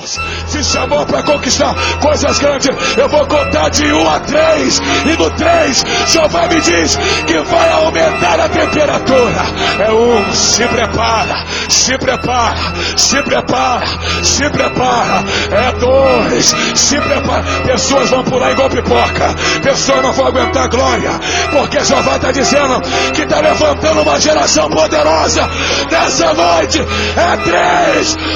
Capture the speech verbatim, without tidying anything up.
Deus te chamou para conquistar coisas grandes. Eu vou contar de um a três, e no três, Jeová me diz que vai aumentar a temperatura. É um, se prepara, se prepara, se prepara, se prepara. É dois, se prepara. Pessoas vão pular igual pipoca, pessoas não vão aguentar glória, porque Jeová está dizendo que está levantando uma geração poderosa nessa noite. É três,